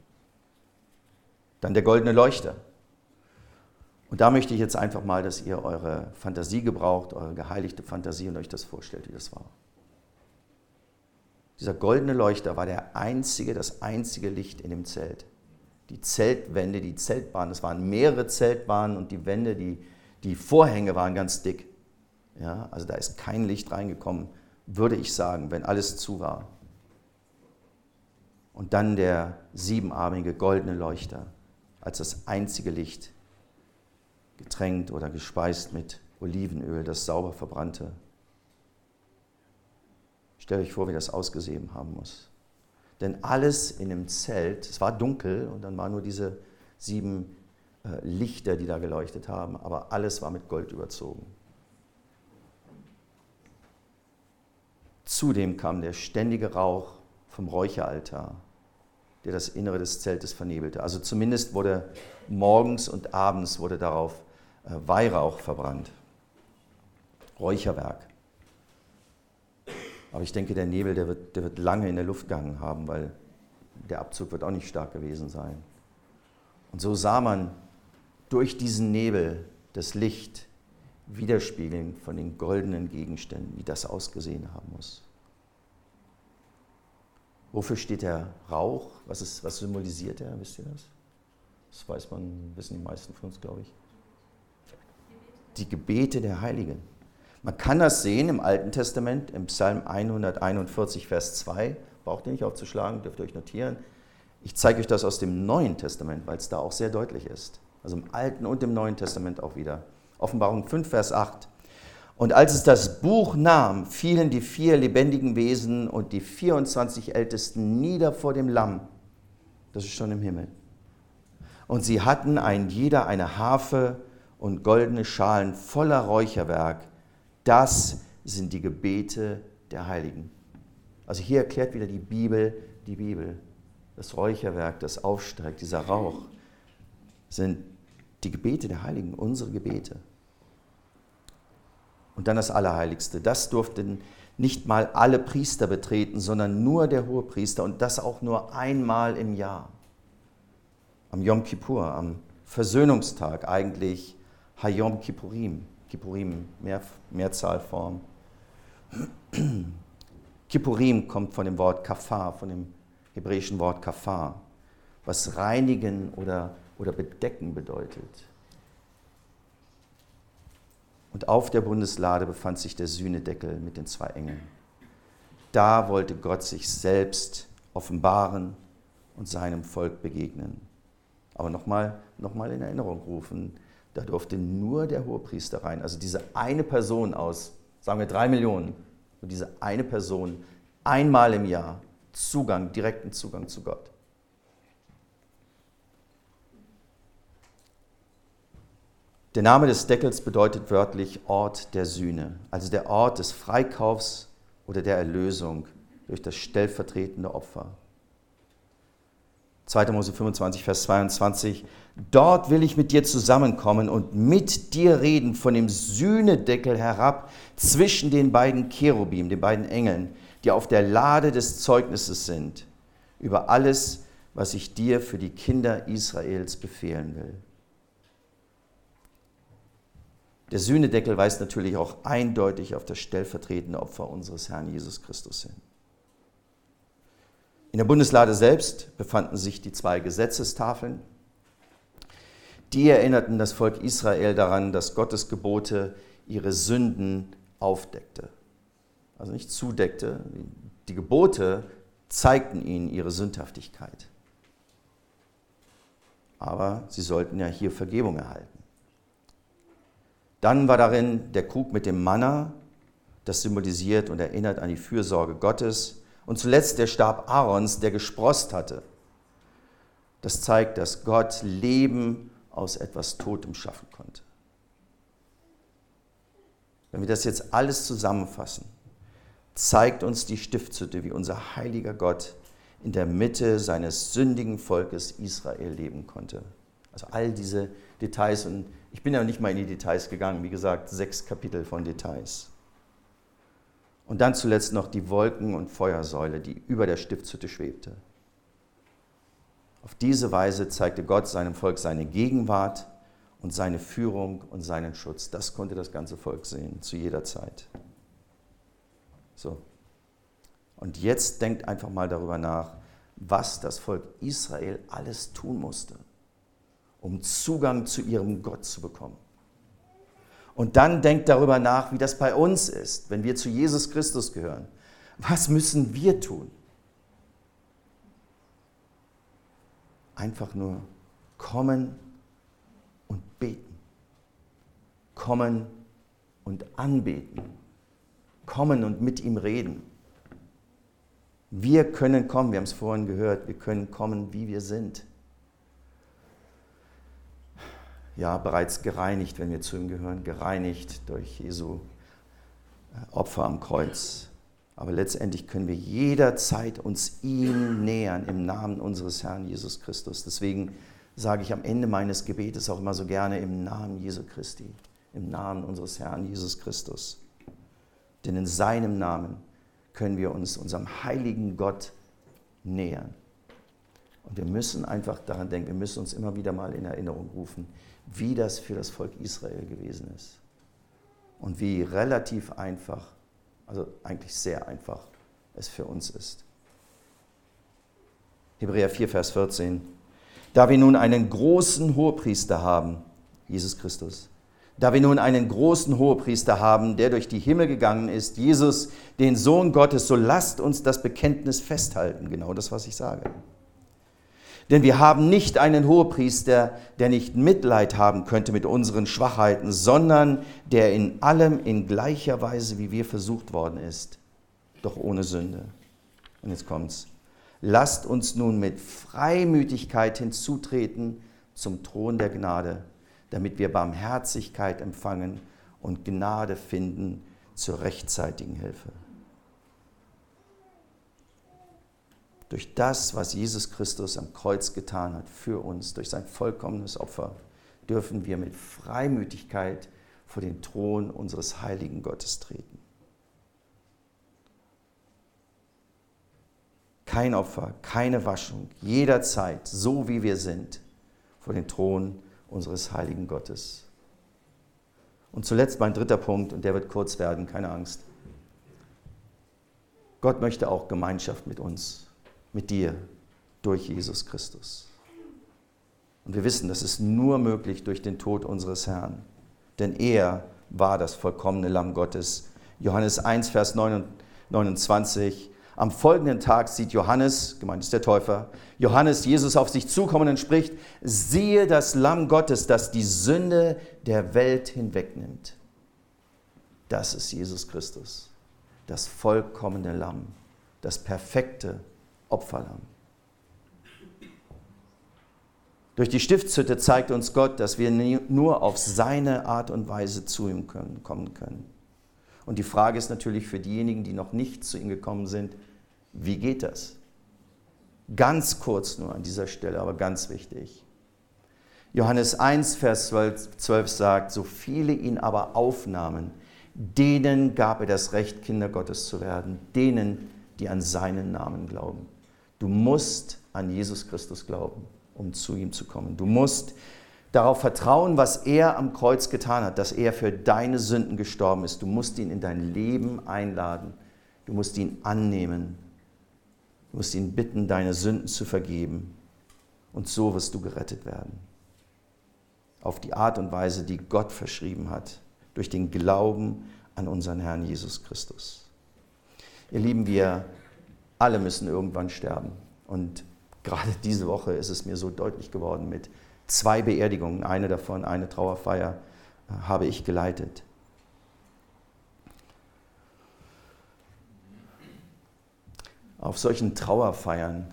Dann der goldene Leuchter. Und da möchte ich jetzt einfach mal, dass ihr eure Fantasie gebraucht, eure geheiligte Fantasie und euch das vorstellt, wie das war. Dieser goldene Leuchter war der einzige, das einzige Licht in dem Zelt. Die Zeltwände, die Zeltbahnen, es waren mehrere Zeltbahnen und die Wände, die, die Vorhänge waren ganz dick. Ja, also da ist kein Licht reingekommen, würde ich sagen, wenn alles zu war. Und dann der siebenarmige goldene Leuchter als das einzige Licht, getränkt oder gespeist mit Olivenöl, das sauber verbrannte. Stellt euch vor, wie das ausgesehen haben muss. Denn alles in dem Zelt, es war dunkel und dann waren nur diese sieben äh, Lichter, die da geleuchtet haben, aber alles war mit Gold überzogen. Zudem kam der ständige Rauch vom Räucheraltar, der das Innere des Zeltes vernebelte. Also zumindest wurde morgens und abends wurde darauf äh, Weihrauch verbrannt. Räucherwerk. Aber ich denke, der Nebel, der wird, der wird lange in der Luft gehangen haben, weil der Abzug wird auch nicht stark gewesen sein. Und so sah man durch diesen Nebel das Licht widerspiegeln von den goldenen Gegenständen, wie das ausgesehen haben muss. Wofür steht der Rauch? Was, ist, was symbolisiert er? Wisst ihr das? Das weiß man, wissen die meisten von uns, glaube ich. Die Gebete der Heiligen. Man kann das sehen im Alten Testament, im Psalm hunderteinundvierzig, Vers zwei. Braucht ihr nicht aufzuschlagen, dürft ihr euch notieren. Ich zeige euch das aus dem Neuen Testament, weil es da auch sehr deutlich ist. Also im Alten und im Neuen Testament auch wieder. Offenbarung fünf, Vers acht. Und als es das Buch nahm, fielen die vier lebendigen Wesen und die vierundzwanzig Ältesten nieder vor dem Lamm. Das ist schon im Himmel. Und sie hatten ein jeder eine Harfe und goldene Schalen voller Räucherwerk. Das sind die Gebete der Heiligen. Also hier erklärt wieder die Bibel die Bibel. Das Räucherwerk, das aufsteigt, dieser Rauch, sind die Gebete der Heiligen, unsere Gebete. Und dann das Allerheiligste. Das durften nicht mal alle Priester betreten, sondern nur der Hohepriester und das auch nur einmal im Jahr. Am Yom Kippur, am Versöhnungstag, eigentlich Hayom Kippurim. Kippurim, Mehr, Mehrzahlform. Kippurim kommt von dem Wort Kafar, von dem hebräischen Wort Kafar, was reinigen oder, oder bedecken bedeutet. Und auf der Bundeslade befand sich der Sühnedeckel mit den zwei Engeln. Da wollte Gott sich selbst offenbaren und seinem Volk begegnen. Aber nochmal noch mal in Erinnerung rufen, da durfte nur der Hohepriester rein. Also diese eine Person aus, sagen wir drei Millionen, und diese eine Person einmal im Jahr Zugang, direkten Zugang zu Gott. Der Name des Deckels bedeutet wörtlich Ort der Sühne, also der Ort des Freikaufs oder der Erlösung durch das stellvertretende Opfer. zweiter Mose fünfundzwanzig, Vers zweiundzwanzig. Dort will ich mit dir zusammenkommen und mit dir reden von dem Sühnedeckel herab zwischen den beiden Cherubim, den beiden Engeln, die auf der Lade des Zeugnisses sind, über alles, was ich dir für die Kinder Israels befehlen will. Der Sühnedeckel weist natürlich auch eindeutig auf das stellvertretende Opfer unseres Herrn Jesus Christus hin. In der Bundeslade selbst befanden sich die zwei Gesetzestafeln. Die erinnerten das Volk Israel daran, dass Gottes Gebote ihre Sünden aufdeckte. Also nicht zudeckte. Die Gebote zeigten ihnen ihre Sündhaftigkeit. Aber sie sollten ja hier Vergebung erhalten. Dann war darin der Krug mit dem Manna, das symbolisiert und erinnert an die Fürsorge Gottes. Und zuletzt der Stab Aarons, der gesproßt hatte. Das zeigt, dass Gott Leben aus etwas Totem schaffen konnte. Wenn wir das jetzt alles zusammenfassen, zeigt uns die Stiftshütte, wie unser heiliger Gott in der Mitte seines sündigen Volkes Israel leben konnte. Also all diese Details, und ich bin ja nicht mal in die Details gegangen, wie gesagt, sechs Kapitel von Details. Und dann zuletzt noch die Wolken- und Feuersäule, die über der Stiftshütte schwebte. Auf diese Weise zeigte Gott seinem Volk seine Gegenwart und seine Führung und seinen Schutz. Das konnte das ganze Volk sehen, zu jeder Zeit. So. Und jetzt denkt einfach mal darüber nach, was das Volk Israel alles tun musste, um Zugang zu ihrem Gott zu bekommen. Und dann denkt darüber nach, wie das bei uns ist, wenn wir zu Jesus Christus gehören. Was müssen wir tun? Einfach nur kommen und beten. Kommen und anbeten. Kommen und mit ihm reden. Wir können kommen, wir haben es vorhin gehört, wir können kommen, wie wir sind. Ja, bereits gereinigt, wenn wir zu ihm gehören, gereinigt durch Jesu Opfer am Kreuz. Aber letztendlich können wir jederzeit uns ihm nähern im Namen unseres Herrn Jesus Christus. Deswegen sage ich am Ende meines Gebetes auch immer so gerne im Namen Jesu Christi, im Namen unseres Herrn Jesus Christus. Denn in seinem Namen können wir uns unserem heiligen Gott nähern. Und wir müssen einfach daran denken, wir müssen uns immer wieder mal in Erinnerung rufen, wie das für das Volk Israel gewesen ist. Und wie relativ einfach, also eigentlich sehr einfach, es für uns ist. Hebräer vier, Vers vierzehn. Da wir nun einen großen Hohepriester haben, Jesus Christus, da wir nun einen großen Hohepriester haben, der durch die Himmel gegangen ist, Jesus, den Sohn Gottes, so lasst uns das Bekenntnis festhalten. Genau das, was ich sage. Denn wir haben nicht einen Hohepriester, der nicht Mitleid haben könnte mit unseren Schwachheiten, sondern der in allem in gleicher Weise wie wir versucht worden ist, doch ohne Sünde. Und jetzt kommt's. Lasst uns nun mit Freimütigkeit hinzutreten zum Thron der Gnade, damit wir Barmherzigkeit empfangen und Gnade finden zur rechtzeitigen Hilfe. Durch das, was Jesus Christus am Kreuz getan hat für uns, durch sein vollkommenes Opfer, dürfen wir mit Freimütigkeit vor den Thron unseres heiligen Gottes treten. Kein Opfer, keine Waschung, jederzeit, so wie wir sind, vor den Thron unseres heiligen Gottes. Und zuletzt mein dritter Punkt, und der wird kurz werden, keine Angst. Gott möchte auch Gemeinschaft mit uns, mit dir, durch Jesus Christus. Und wir wissen, das ist nur möglich durch den Tod unseres Herrn. Denn er war das vollkommene Lamm Gottes. Johannes eins, Vers neunundzwanzig. Am folgenden Tag sieht Johannes, gemeint ist der Täufer, Johannes Jesus auf sich zukommen und spricht, siehe das Lamm Gottes, das die Sünde der Welt hinwegnimmt. Das ist Jesus Christus, das vollkommene Lamm, das perfekte Opferlamm. Durch die Stiftshütte zeigt uns Gott, dass wir nur auf seine Art und Weise zu ihm kommen können. Und die Frage ist natürlich für diejenigen, die noch nicht zu ihm gekommen sind, wie geht das? Ganz kurz nur an dieser Stelle, aber ganz wichtig. Johannes eins, Vers zwölf sagt, so viele ihn aber aufnahmen, denen gab er das Recht, Kinder Gottes zu werden, denen, die an seinen Namen glauben. Du musst an Jesus Christus glauben, um zu ihm zu kommen. Du musst darauf vertrauen, was er am Kreuz getan hat, dass er für deine Sünden gestorben ist. Du musst ihn in dein Leben einladen. Du musst ihn annehmen. Du musst ihn bitten, deine Sünden zu vergeben. Und so wirst du gerettet werden. Auf die Art und Weise, die Gott verschrieben hat, durch den Glauben an unseren Herrn Jesus Christus. Ihr Lieben, wir alle müssen irgendwann sterben. Und gerade diese Woche ist es mir so deutlich geworden mit zwei Beerdigungen, eine davon, eine Trauerfeier, habe ich geleitet. Auf solchen Trauerfeiern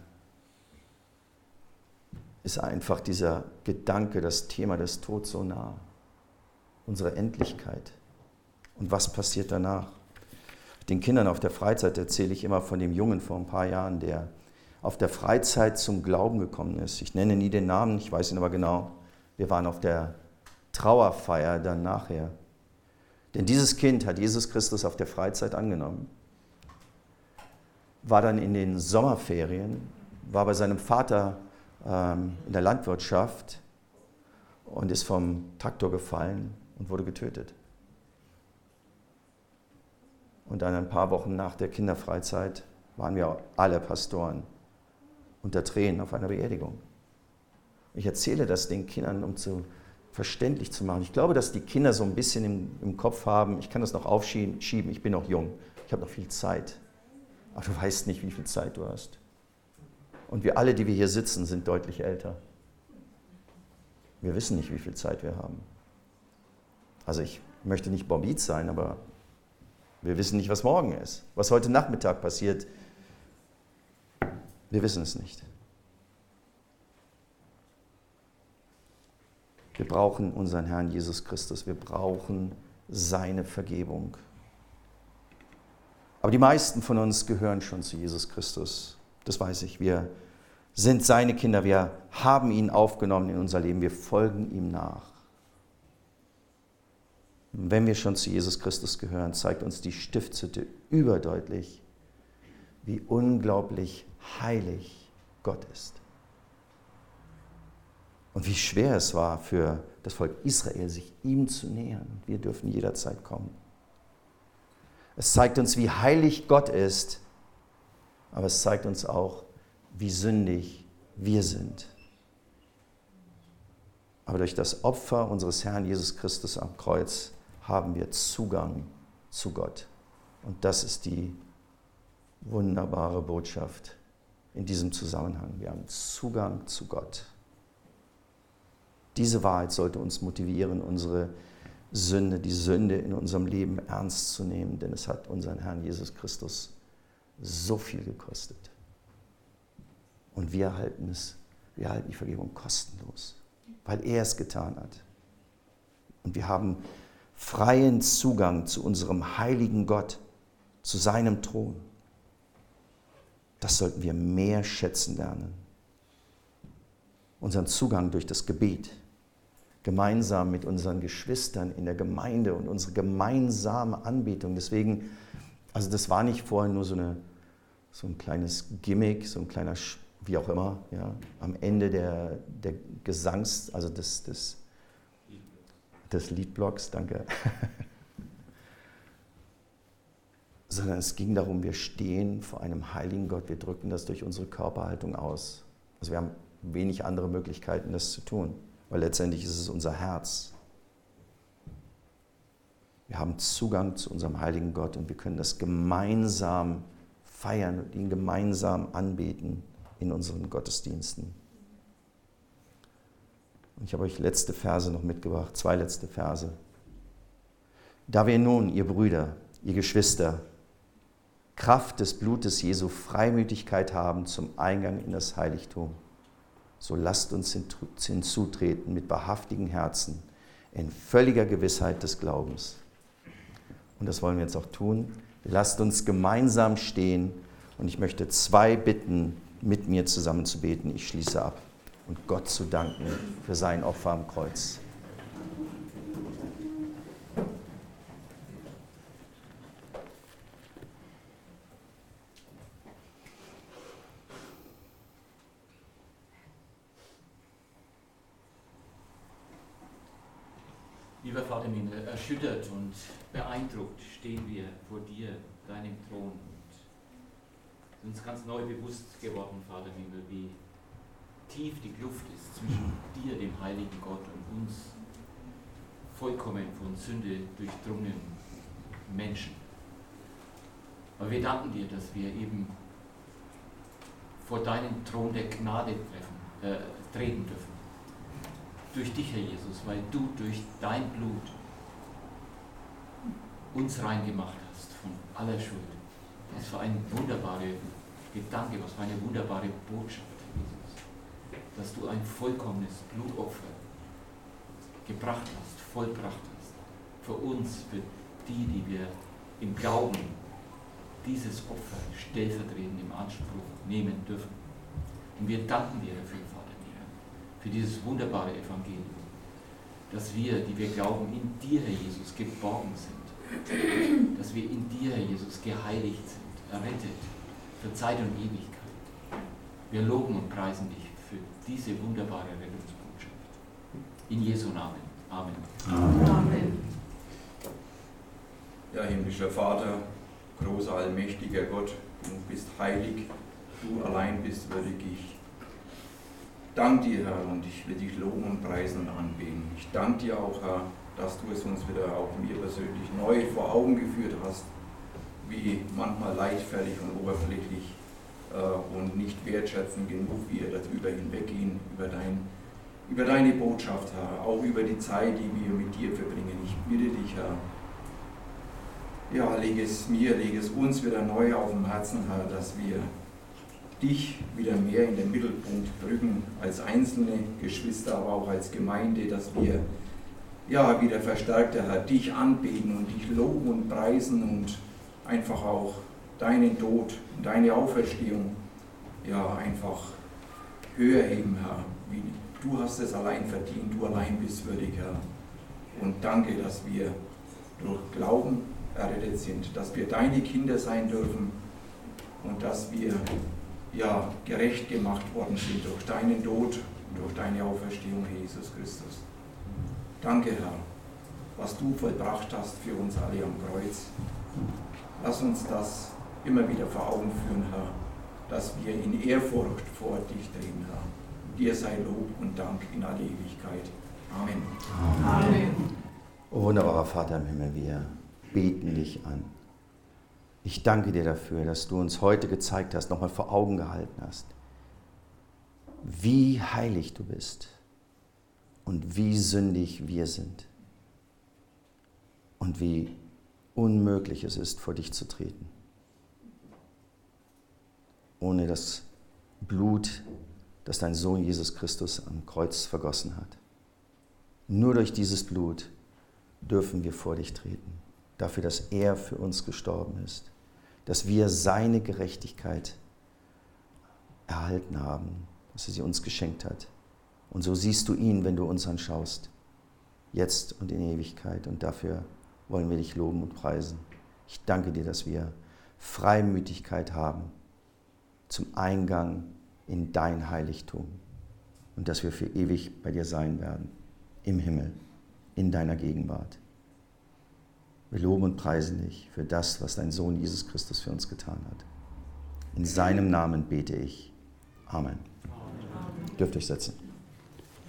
ist einfach dieser Gedanke, das Thema des Todes so nah. Unsere Endlichkeit. Und was passiert danach? Den Kindern auf der Freizeit erzähle ich immer von dem Jungen vor ein paar Jahren, der auf der Freizeit zum Glauben gekommen ist. Ich nenne nie den Namen, ich weiß ihn aber genau. Wir waren auf der Trauerfeier dann nachher. Denn dieses Kind hat Jesus Christus auf der Freizeit angenommen, war dann in den Sommerferien, war bei seinem Vater ähm, in der Landwirtschaft und ist vom Traktor gefallen und wurde getötet. Und dann ein paar Wochen nach der Kinderfreizeit waren wir alle Pastoren unter Tränen auf einer Beerdigung. Ich erzähle das den Kindern, um zu verständlich zu machen. Ich glaube, dass die Kinder so ein bisschen im, im Kopf haben, ich kann das noch aufschieben, ich bin noch jung, ich habe noch viel Zeit. Aber du weißt nicht, wie viel Zeit du hast. Und wir alle, die wir hier sitzen, sind deutlich älter. Wir wissen nicht, wie viel Zeit wir haben. Also ich möchte nicht morbid sein, aber wir wissen nicht, was morgen ist. Was heute Nachmittag passiert, wir wissen es nicht. Wir brauchen unseren Herrn Jesus Christus. Wir brauchen seine Vergebung. Aber die meisten von uns gehören schon zu Jesus Christus. Das weiß ich. Wir sind seine Kinder. Wir haben ihn aufgenommen in unser Leben. Wir folgen ihm nach. Wenn wir schon zu Jesus Christus gehören, zeigt uns die Stiftshütte überdeutlich, wie unglaublich heilig Gott ist. Und wie schwer es war für das Volk Israel, sich ihm zu nähern. Wir dürfen jederzeit kommen. Es zeigt uns, wie heilig Gott ist, aber es zeigt uns auch, wie sündig wir sind. Aber durch das Opfer unseres Herrn Jesus Christus am Kreuz haben wir Zugang zu Gott. Und das ist die wunderbare Botschaft in diesem Zusammenhang. Wir haben Zugang zu Gott. Diese Wahrheit sollte uns motivieren, unsere Sünde, die Sünde in unserem Leben ernst zu nehmen, denn es hat unseren Herrn Jesus Christus so viel gekostet. Und wir erhalten es, wir erhalten die Vergebung kostenlos, weil er es getan hat. Und wir haben freien Zugang zu unserem heiligen Gott, zu seinem Thron. Das sollten wir mehr schätzen lernen. Unseren Zugang durch das Gebet, gemeinsam mit unseren Geschwistern in der Gemeinde und unsere gemeinsame Anbetung. Deswegen, also das war nicht vorher nur so, eine, so ein kleines Gimmick, so ein kleiner, wie auch immer, ja, am Ende der, der Gesangs, also des, des, des Liedblocks, danke. Sondern es ging darum, wir stehen vor einem heiligen Gott, wir drücken das durch unsere Körperhaltung aus. Also wir haben wenig andere Möglichkeiten, das zu tun, weil letztendlich ist es unser Herz. Wir haben Zugang zu unserem heiligen Gott und wir können das gemeinsam feiern und ihn gemeinsam anbeten in unseren Gottesdiensten. Und ich habe euch letzte Verse noch mitgebracht, zwei letzte Verse. Da wir nun, ihr Brüder, ihr Geschwister, Kraft des Blutes Jesu Freimütigkeit haben zum Eingang in das Heiligtum, so lasst uns hinzutreten mit wahrhaftigen Herzen, in völliger Gewissheit des Glaubens. Und das wollen wir jetzt auch tun. Lasst uns gemeinsam stehen und ich möchte zwei bitten, mit mir zusammen zu beten. Ich schließe ab und Gott zu danken für sein Opfer am Kreuz. Lieber Vater im Himmel, erschüttert und beeindruckt stehen wir vor dir, deinem Thron. Und es ist uns ganz neu bewusst geworden, Vater im Himmel, wie tief die Kluft ist zwischen dir, dem heiligen Gott, und uns vollkommen von Sünde durchdrungenen Menschen. Aber wir danken dir, dass wir eben vor deinen Thron der Gnade treffen, äh, treten dürfen. Durch dich, Herr Jesus, weil du durch dein Blut uns rein gemacht hast von aller Schuld. Was für ein wunderbarer Gedanke, was für eine wunderbare Botschaft, Herr Jesus, dass du ein vollkommenes Blutopfer gebracht hast, vollbracht hast. Für uns, für die, die wir im Glauben dieses Opfer stellvertretend im Anspruch nehmen dürfen. Und wir danken dir dafür, Vater, für dieses wunderbare Evangelium, dass wir, die wir glauben, in dir, Herr Jesus, geborgen sind, dass wir in dir, Herr Jesus, geheiligt sind, errettet für Zeit und Ewigkeit. Wir loben und preisen dich für diese wunderbare Rettungsbotschaft. In Jesu Namen. Amen. Amen. Ja, himmlischer Vater, großer, allmächtiger Gott, du bist heilig, du allein bist würdig. Ich danke dir, Herr, und ich will dich loben und preisen und anbeten. Ich danke dir auch, Herr, dass du es uns wieder auch mir persönlich neu vor Augen geführt hast, wie manchmal leichtfertig und oberflächlich äh, und nicht wertschätzend genug wir darüber hinweggehen, über, dein, über deine Botschaft, Herr, auch über die Zeit, die wir mit dir verbringen. Ich bitte dich, Herr, ja, lege es mir, lege es uns wieder neu auf dem Herzen, Herr, dass wir dich wieder mehr in den Mittelpunkt rücken, als einzelne Geschwister, aber auch als Gemeinde, dass wir ja wieder verstärkter, Herr, dich anbeten und dich loben und preisen und einfach auch deinen Tod und deine Auferstehung ja einfach höher heben, Herr. Wie, du hast es allein verdient, du allein bist würdig, Herr. Und danke, dass wir durch Glauben errettet sind, dass wir deine Kinder sein dürfen und dass wir ja gerecht gemacht worden sind durch deinen Tod und durch deine Auferstehung, Jesus Christus. Danke, Herr, was du vollbracht hast für uns alle am Kreuz. Lass uns das immer wieder vor Augen führen, Herr, dass wir in Ehrfurcht vor dich treten, Herr. Dir sei Lob und Dank in alle Ewigkeit. Amen. Amen. O wunderbarer Vater im Himmel, wir beten dich an. Ich danke dir dafür, dass du uns heute gezeigt hast, nochmal vor Augen gehalten hast, wie heilig du bist und wie sündig wir sind und wie unmöglich es ist, vor dich zu treten. Ohne das Blut, das dein Sohn Jesus Christus am Kreuz vergossen hat. Nur durch dieses Blut dürfen wir vor dich treten. Dafür, dass er für uns gestorben ist. Dass wir seine Gerechtigkeit erhalten haben, dass er sie uns geschenkt hat. Und so siehst du ihn, wenn du uns anschaust. Jetzt und in Ewigkeit. Und dafür wollen wir dich loben und preisen. Ich danke dir, dass wir Freimütigkeit haben zum Eingang in dein Heiligtum. Und dass wir für ewig bei dir sein werden. Im Himmel, in deiner Gegenwart. Wir loben und preisen dich für das, was dein Sohn Jesus Christus für uns getan hat. In seinem Namen bete ich. Amen. Amen. Dürft euch setzen.